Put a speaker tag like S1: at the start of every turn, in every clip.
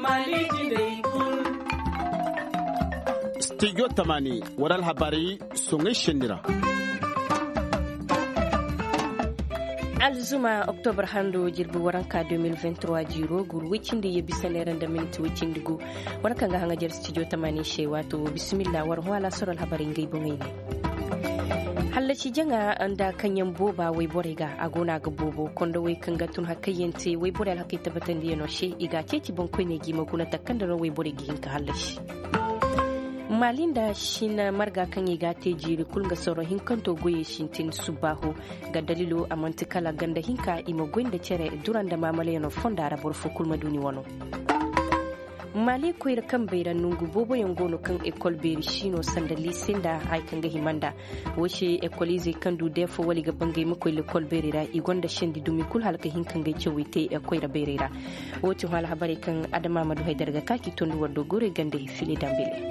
S1: Studio Tamani waral habari sungai shendira.
S2: Alzuma October hando jirbi waranka 2023 jiro gur wicindi ye bisaneren da minti wicindigu warkan ga hanga jer studio Tamani she wato bismillah war wala soral habari ngai bongai hallaci janga anda kanyan boba wai borega agona ga bobo kondo wai kanga tun hakayente wai bore alhakai tabatan diya no she iga ceci banko ne gi maguna takanda wai boregi hinka hallaci malinda shina marga kan iga teji kulga soro hinkanto goye shintin subaho ga dalilo amantikala ganda hinka ima gwenda cere duranda mamale no fonda rabor fo kulma duni wono mali koyra kan bayra nungu bobo yangono kan école beri shino sandali sinda ay kan ga himanda woshi école kan du defo wali ga bangay mako l'école beri ra igonda shendi dumi kul halka hinkan ga cewite e koyra beri ra woti hal habari kan adama madu haydar ga kaki tondu waddo gore gande fili dambele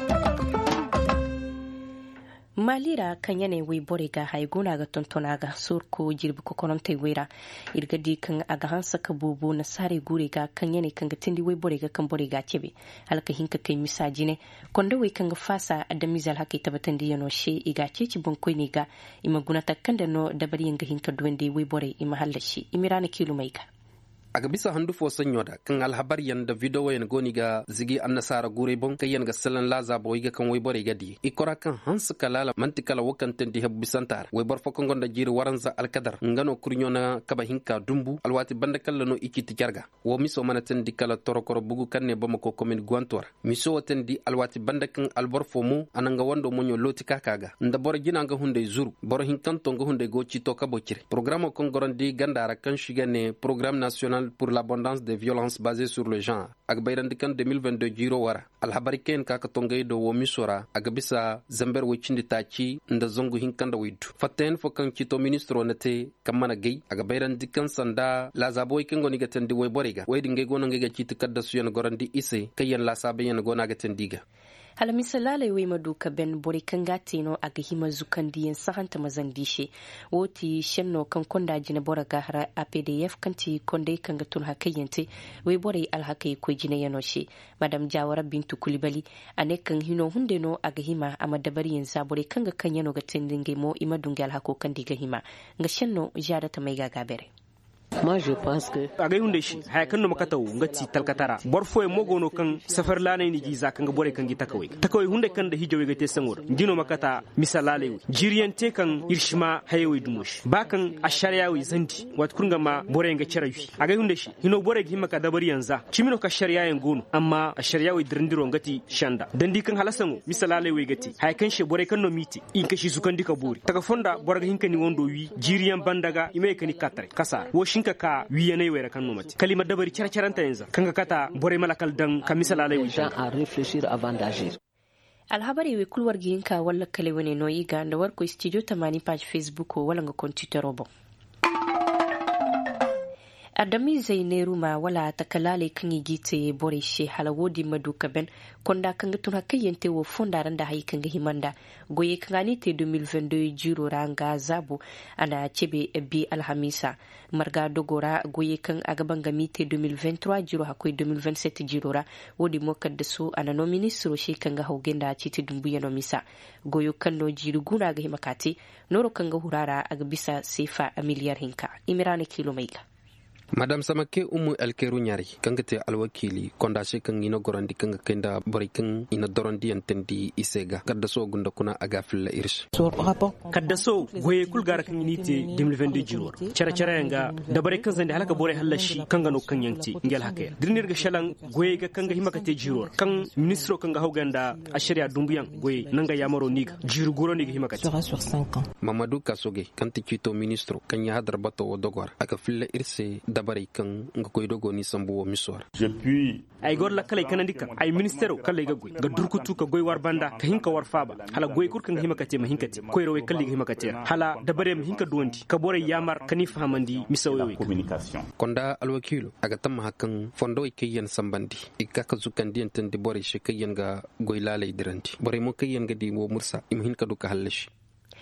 S2: malira kan yanayi wai bore ga haiguna ga tontona ga surko jirbi ko konontai waira irgadi kan aga hansa ka bobo na sare gure ga kan yanayi kan ga tindi wai bore ga kan bore ga cebe halka hinka kai misaji ne kondo wai kan ga fasa adami zal haka tabatan da yano she iga ceci bankoi ne ga imaguna takkan da no dabari yanga hinka duwande wai bore ima hallashi imirana kilo mai ga
S3: aga bisa handu fo sanyoda kan alhabar yanda video wayan goni ga zigi annasara gure bon kayan ga salan laza boy ga kan way bore gadi ikora kan hans kalala mantikala wakan tendi heb bisantar way bor fokon gonda jiri waranza alkadar ngano kurnyo na kaba hinka dumbu alwati banda kala no ikiti jarga wo miso mana tendi kala torokoro bugu kanne bamako commune guantor miso tendi alwati banda kan albor fo mu ananga wando monyo loti kakaga nda bor gina nga hunde zuru bor hinkanto nga hunde go ci to kabo cire programme kon gorandi gandara kan shigane programme national pour l'abondance des violences basées sur le genre ak bayrandikan 2022 jiro wara alhabari ken kaka tongay do wo misora aga bisa zamber wicindi taci nda zongu hinkanda widu faten fokan cito ministro nete kamana gay aga bayrandikan sanda la zaboy kengo ni gatendi way boriga way dinge gona ngega citi kadda suyen gorandi ise kayen la sabe yen gona gatendiga
S2: hala misalale we maduka ben bori kangati no aga hima zukan diyan sahanta mazandishe woti shenno kan konda jina bora gahara a pdf kanti konde kanga tun hakayente we bori alhakai ko jina yanoshe madam jawara bintu kulibali ane kan hino hunde no aga hima ama dabari yen sabore kanga kanyano ga tendinge mo imadunge alhako kandi ga hima nga shenno jada ta mai gaga bere
S4: Moi je pense que
S5: agay hunde shi hay kan no makataw ngati talkatara borfo e mogono kan safar lana ni giza kan bore kan gita kawai hunde kan da hijowe gate sangor ngino makata misalale jiriyante kan irshima hayewi dumush bakan ashariyawi zandi wat kunga ma bore nga charawi agay hunde shi hino bore gi maka dabari yanza chimino ka shariya yan gono amma ashariyawi dirndiro ngati shanda dandi kan halasango misalale we gati hay kan she bore kan no miti in kashi su kan dika buri taga fonda bore ga hinka ni wondo wi jiriyan bandaga ime kan katare kasa wo shinka ka wiyane wera kan nomati kalima dabari characharanta yanzu kanga kata bore malakal dan ka misalalai wi
S4: à réfléchir avant d'agir.
S2: alhabari we kulwar ginka walla kale wani no yiga da warko studio 80 page facebook wala nga computer robo adami zaineru ma wala takalale kan yigite bore she halawodi maduka ben konda kan tun hakayente wo fondaran da hay kan himanda goye kan te 2022 jiro ranga zabo ana cebe bi alhamisa marga dogora goye kan agaban gamite 2023 jiro hakoy 2027 jiro ra wodi mokaddaso ana no ministro she kan ga hawgenda citi dumbuya no misa goyo kan no jiru guna ga himakati noro kan ga hurara aga bisa sefa a miliyar hinka imirana kilo maiga
S3: Madam Samake umu elkeru nyari kangate alwakili kondashe kan ina gorandi kanga kenda barikan ina dorandi antendi isega kaddaso gunda kuna agafilla irish
S5: kaddaso goye kulgara kan inite 2022 jiro cara yanga da barikan zande halaka bore halashi kanga no kan yanti ngel hakaya dirnir ga shalan goye ga kanga himakate jiro kan ministro kanga hawganda ashariya dumbuyan goye nanga yamaro niga jiru goro niga himakate
S4: sur 5 ans
S3: Mamadou Kasoge kanti kito ministro kan ya hadar bato dogor aka filla irse dabari kan nga koy dogo ni sambu misor
S5: ay gor la kala kana dikka ay ministero kala ga goy ga durkutu ka goy war banda ka hinka war faba hala goy kur kan himakate ma hinkate koy rowe kalli himakate hala dabare ma hinka duwanti ka bore yamar kani fahamandi misawe
S3: communication konda alwakilu aga tamma hakan fondo ikyen sambandi ikaka zukandi entende bore she kayen ga goy lalay diranti bore mo kayen ga di wo mursa im hinka duka halashi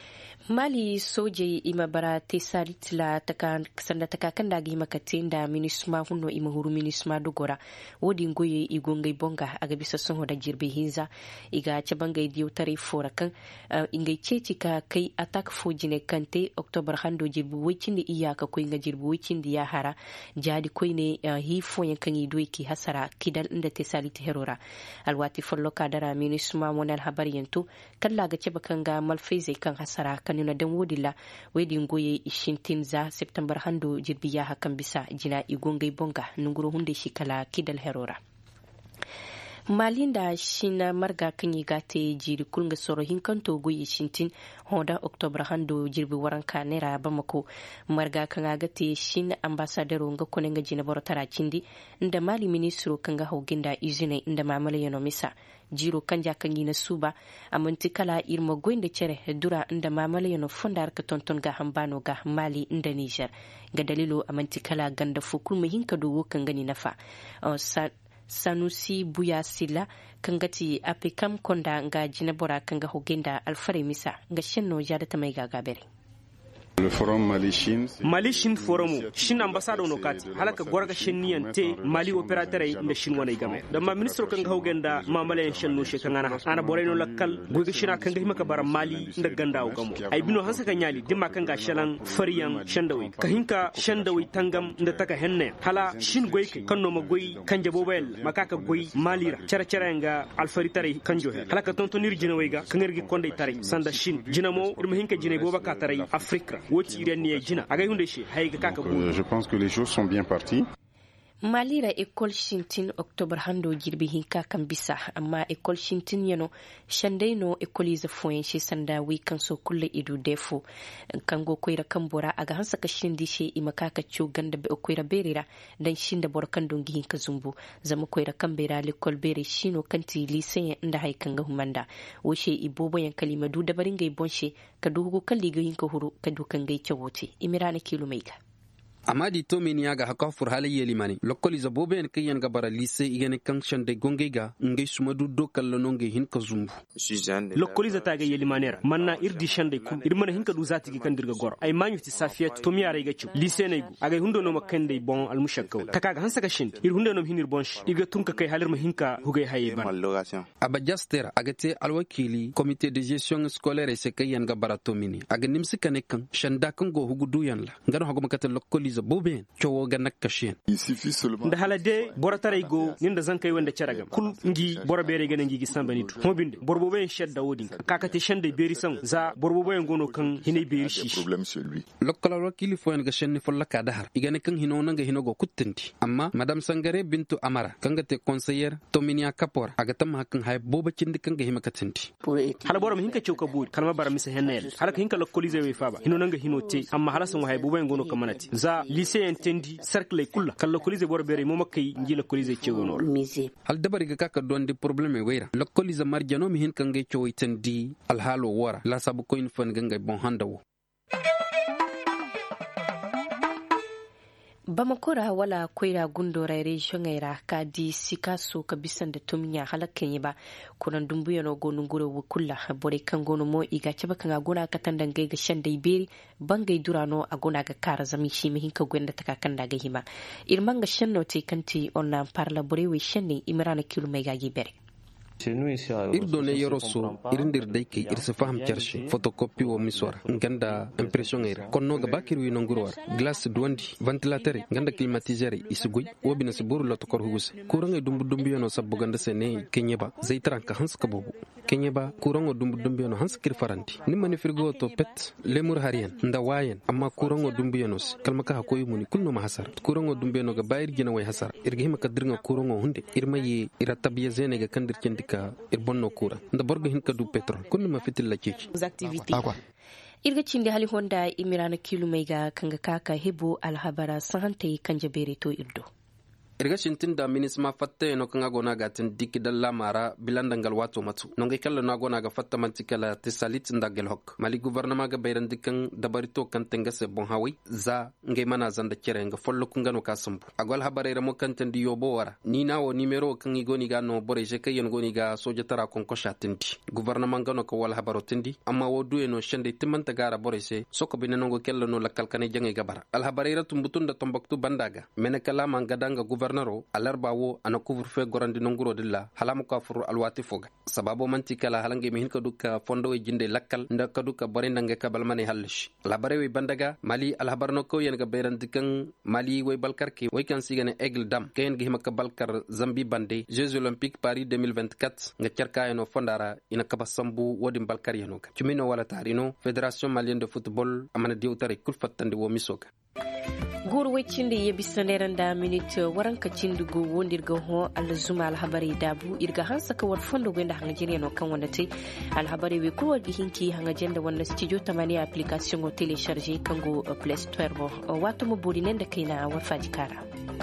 S2: Mali soje ima bara te sarit la sanda takakan da gi makatin da minisma hunno ima huru minisma dogora wodi ngoye igongai bonga aga bisa son da jirbe hinza iga cabangai diyo tare fora kan ingai ceci ka kai attack fojine kante October hando jirbu wicin da iyaka ko inga jirbu wicin da ya hara jadi ko ne hi foyen kan yi doiki hasara kidal inda te salit herora alwati follo kadara minisma monal habariyanto kalla ga cabakan ga malfaize kan hasara kanuna dan wodila wedin goye ishintin za September hando jirbiya hakan bisa jina igongai bonga nunguro hunde shikala kidal herora malinda shina marga kanyi gate jiri kulnga soro hinkanto goye shintin hoda October hando jirbi waranka nera bamako marga kanga gate shin ambassador nga konenga jina borotara cindi nda mali ministro kanga hoginda izine nda mamala yano misa jiro kanja kanyi na suba amanti kala irma goyinde cere dura nda mamala yano fondar ka tonton ga hambano ga mali nda Niger ga dalilo amanti kala ganda fukul mahinka do wokan gani nafa Sanusi Buya Sila kangati ape kam konda nga jinabora kanga hogenda alfare misa nga shenno jada tamay gagabere
S6: Le forum
S5: Mali Shin forum Shin ambassador no kat halaka gorga shenniyan te Mali operateur inda Shin wana igame da ma ministro kan hawgenda ma malen shenno she kan ana boreno lakkal goga shina kan himaka bara Mali inda ganda o gamo ay bino hansa kan nyali dimma kan ga shalan fariyan shandawi ka hinka shandawi tangam inda taka henne hala Shin goyke kan no magoy kan jabobel makaka goy Malira cara nga alfari tare kan johe halaka tontonir jinawayga kan ergi konde tare sanda Shin jinamo irma hinka jinay bobaka tare Afrika
S6: Je pense que les choses sont bien parties.
S2: Malira école shintin October hando jirbi hinka kan bisa amma école shintin yano shandai no école za foyen shi sanda wi kan so kulle idu defo kango koira kambora aga hansa ka shindi she imaka ka chu ganda be koira berira dan shinda bor kan dongi hinka zumbu zama koira kambera l'école bere shino kanti lycée inda hay kanga humanda wo she ibobo yan kalima du dabarin gai bonshe ka dugo kalli ga hinka huru ka dukan gai cewote imirana kilometer
S3: amadi to min yaga haka fur halaye limani lokoli za bobe en kayan ga bara lycée igene kan shande gongega ngey sumadu dokal no ngey hin ka zumbu
S5: lokoli za taga yeli manera manna irdi shande kum irmana hin ka du zati gi kan dirga gor ay manyu ti safiyat to mi yare ga ci lycée ne aga hundo no makande bon al mushakkaw takaga hansa ka shin ir hundo no hinir bonsh iga tunka kay halir ma hinka hugay haye ban
S3: aba jaster agate alwakili comité de gestion scolaire se kayan ga bara to mini aga nimsi kan kan shanda kan go hugu duyan la ngano hago makata lokoli boben cowo ga nakashen
S5: da halade boratare go ninda zankai wanda caragam kul ngi borabere ga ngi gisambanitu mobinde borboben shedda wodin kakate shende beri san za borboben gono kan hine beri shi
S3: lokala wakili fo en ga shenni folla ka dahar igane kan hino nanga hino go kuttanti amma madame Sangare bintu Amara kanga te conseillère Tominia Kapor aga tam hakan hay boba cindi kanga hima katanti
S5: hala boram hinka chowka bud kalma bara misa hennel hala hinka lokoli zewe faba hino nanga hino te amma hala san hay boba ngono kamanati za lycée entendi cercle kulla kala kolize borbere mo makay ngi la kolize cewono
S3: hal dabari ga kaka don di problème wayra la kolize marjano mi hin kangay cewoy tendi al halo wara la sabu ko in fan gangay bon handawo
S2: Bamakora wala koira gundora region era ka di sikaso ka bisan da tumiya halakan yi ba kunan dumbuya no gonun gure wukulla bore kan gono mo iga ceba kan agona ka tandan ga shan dai beri bangai durano agona ga kara zami shi mihin ka gwenda ta kan daga hima irman ga shan no te kanti onna parla bore we shan ne imrana kilo mai gagi bere
S3: irdone yoroso irindir dayke irse faham charche photocopie o misora nganda impression era konno ga bakir wi nongurwar glace duwandi ventilateur nganda climatiseur isugoy wobina siburu la to kor hugus kuranga dumbu yono sabbu ganda sene kenyeba zaitran ka hans ka bobu kenyeba kuranga dumbu yono hans kir faranti nimani frigo to pet lemur harian nda wayen amma kuranga dumbu yono kalma ka koy muni kunno ma hasar kuranga dumbu yono ga bayir gina way hasar irgihima kadirnga kuranga hunde irmayi iratabiya zene ga kandir ka irbonno kura nda borgo hin kadu petrol kunno ma fitil la ceci
S2: irga cinde hali honda imirana kilo mega kanga kaka hebo alhabara sahante kanja bere to irdo
S3: irga shintin da minisma fatta no kan agona ga tin dikki dalla mara bilandangal wato matu nonge kala no agona ga fatta mantikala tisalit ndagel hok mali gouvernement ga bayran dikkan dabarito kan tenga se bon hawi za nge mana zanda kere nga follo kungano kasambu agwal habarera mo kan tan diyo bo wara ni nawo numero kan igoni ga no bore je kayen goni ga soja tara kon ko shatindi gouvernement gano ko wal habaro tindi amma wodu eno shende timanta gara bore se soko binango kello no lakal kane jange gabara al habarera tumbutunda tombaktu bandaga mena kala mangadanga gouverneuro alarba wo ana couvre-feu gorandi nonguro dilla halamu ka furu alwati foga sababo manti kala halange mi hinka duka fondo e jinde lakkal nda kaduka bore nange kabal mane halish labare we bandaga mali alhabarno ko yen ga berandikan mali we balkarki we kan sigane aigle dam ken gi himaka balkar zambi bande jeux olympiques paris 2024 nga cerka eno fondara ina kabasambu wodi balkar yeno ka cumino wala tarino fédération malienne de football amana diwtare kulfatande wo misoga
S2: gur wecinde yebisaneran da minute waranka cindugo wondirga ho alzuma alhabari dabu irga hansa ka war fondo gwenda hanga jere no kan wonate alhabari we ko wadi hinki hanga jenda wonna studio tamani application go télécharger kango play store bo wato mo bodi nenda kaina war faji kara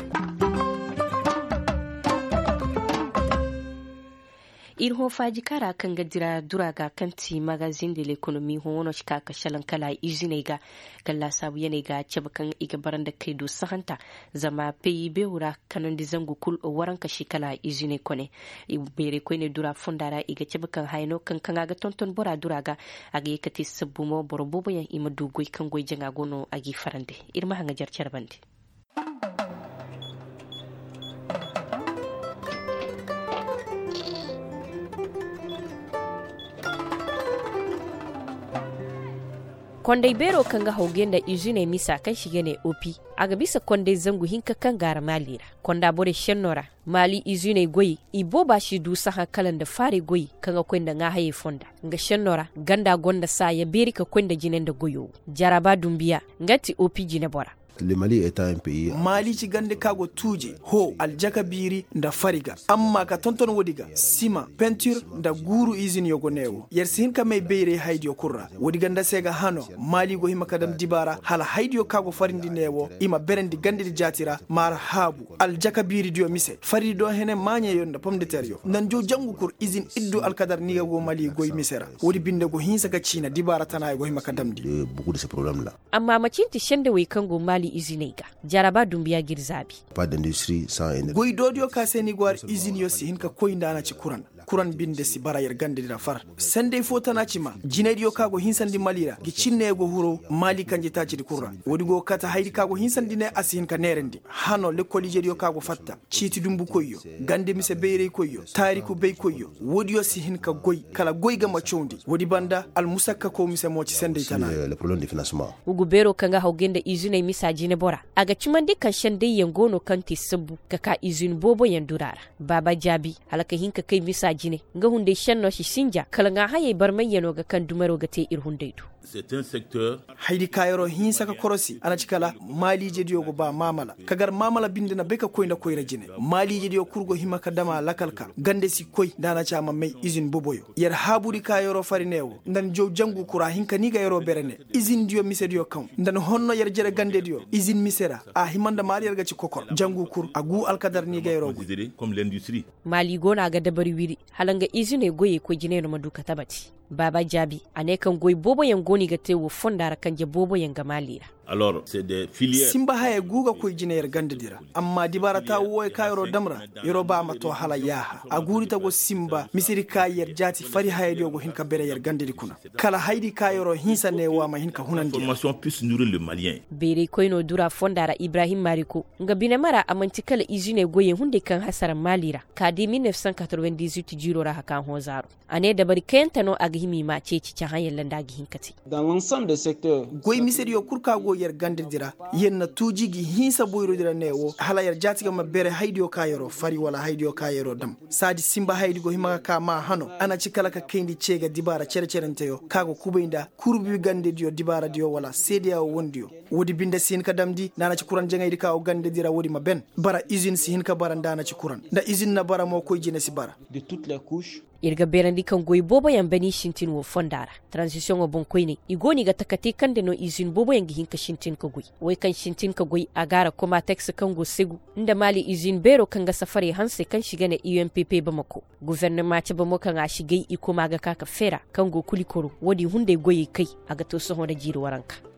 S2: irho faji kara kan gadira duraga kanti magazine de l'économie hono shika ka shalan kala izinega kala sabu yanega cebakan iga baranda kai do sahanta zama PIB wura kanan di zangu kul waran ka shikala izine kone ibere ko ne dura fundara iga cebakan hayno kan ga tonton bora duraga agi kati sabumo borobobo yan imadu goy kan goy janga gono agi farande irma hanga jarcar bande konde bero kanga haugenda izine misa kan shige ne opi aga bisa konde zangu hinka kan gara malira konda bore shennora mali izine goyi ibo ba shi du saha kalan da fare goyi kanga kwenda nga haye fonda nga shennora ganda gonda sa ya beri ka kwenda jinen da goyo jaraba dumbiya ngati opi jine bora
S7: Le Mali est un pays.
S8: Mali ci gande kago tuje ho aljaka biri nda fariga amma ka tonton wodiga sima peinture nda guru izin yogo newo yersin ka may beere haydio kurra wodiga nda sega hano Mali go hima kadam dibara hala haydio kago farindi newo ima berendi gande di jatira mar habu aljaka biri dio mise faridi do hene manye yonda pomme de terre yo nan jo jangu kur izin iddu alkadar niga go Mali go misera wodi binde go hinsa ka China dibara tana go hima kadam di
S7: beaucoup de ces problèmes là
S2: amma macinti shende we kango Mali izinega jaraba dumbiya girzabi
S7: pas d'industrie sans énergie
S8: goy dodio ka seni gwar izin yo si hinka koynda na ci kuran binde si barayar gande dira far sende fota na ci ma jinediyo kago hinsandi malira gi cinne go huro Mali kanje ta ci kurra wodi go kata haydi kago hinsandi ne asihin ka nerendi hano le colligerio kago fatta citi dumbu koyyo gande mise beere koyyo tariku bey koyyo wodi yo si hinka goy kala goy ga machondi wodi banda al musakka ko mise mo ci sende tana
S7: le problème de financement
S2: ugu bero kanga hawgende izine misa jine bora aga cimande kan shande yangono kanti sabu kaka izin bobo yandurara baba jabi halaka hinka kai misa jine nga hunde shanno shi sinja kala nga haye barmay yano ga kan dumaro ga te irhundaidu
S9: c'est un secteur
S8: haydi kayro hin saka korosi ana cikala Mali jediyo go ba mamala kagar mamala bindina beka koyna koyra jine Mali jediyo kurgo himaka dama lakalka gande si koy dana chama may izin boboyo yer haburi kayro farinewo ndan jow jangu kura hinka niga yoro berene izin dio misediyo kan ndan honno yer jere gande dio izin misera a himanda mari yerga ci kokor jangu kur agu alkadar niga yoro
S9: comme l'industrie
S2: Mali gona ga dabari wiri halanga izine goye ko jine no maduka tabati baba jabi ane kan goy bobo yan goni ga tewo fondara kanje bobo yan ga malira
S9: alors c'est des filières
S8: simba haye guga koy jine yer gande dira amma dibara ta woy kayro damra yoro ba ma to hala yaha aguri ta go simba misiri kayer jati fari haye go hinka bere yer gande di kuna kala haydi kayro hinsa ne wa ma hinka hunandi
S9: formation puisse nourrir le malien
S2: bere koyno dura fondara Ibrahim Mariko nga binemara amanti kala izine goye hunde kan hasara malira kadi 1998 jiro ra hakan hozaro ane da bari kayantano agihimi ma ceci ta hanyar landa gi hinkati
S10: dans l'ensemble des secteurs
S8: goy misiri yo kurka go yer gande dira yenna tujigi hinsa boyro dira newo hala yer jati ma bere haydio kayro fari wala haydio kayro dam sadi simba haydi go himaka ka ma hano ana cikala ka kendi cega dibara cerecerente kago kubainda kurbi gande dio dibara dio wala sedia wondio wodi binde sin ka damdi nana ci kuran jangaydi ka o gande dira wodi ma ben bara usine si hin ka bara ndana ci kuran da usine na bara mo koy jine si bara
S10: de toutes les couches
S2: irga berandi kan goy bobo yan bani shintin wo fondara transition wo bon koyne igoni ga takate kan de no izin bobo yan gihin ka shintin ka goy wai kan shintin ka goy agara kuma tax kan go segu inda mali izin bero kan ga safari hanse kan shiga na UNPP bamako gouvernement ce bamako kan a shigai iko maga kaka fera kan go kulikoro wodi hunde goyi kai aga to so hoda jiro waranka